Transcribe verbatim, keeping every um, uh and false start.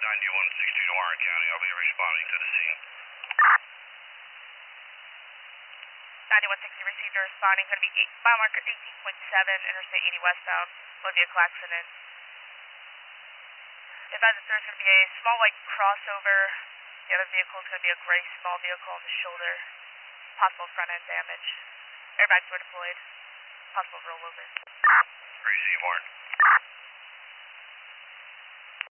ninety-one sixty-two to Warren County. I'll be responding to the scene. ninety-one sixty received or responding. Going to be eight, mile marker eighteen point seven, Interstate eighty westbound. Motor vehicle accident. Advise that there's going to be a small white crossover. The other vehicle is going to be a gray small vehicle on the shoulder. Possible front end damage. Airbags were deployed. Possible rollover. Receive, Warren.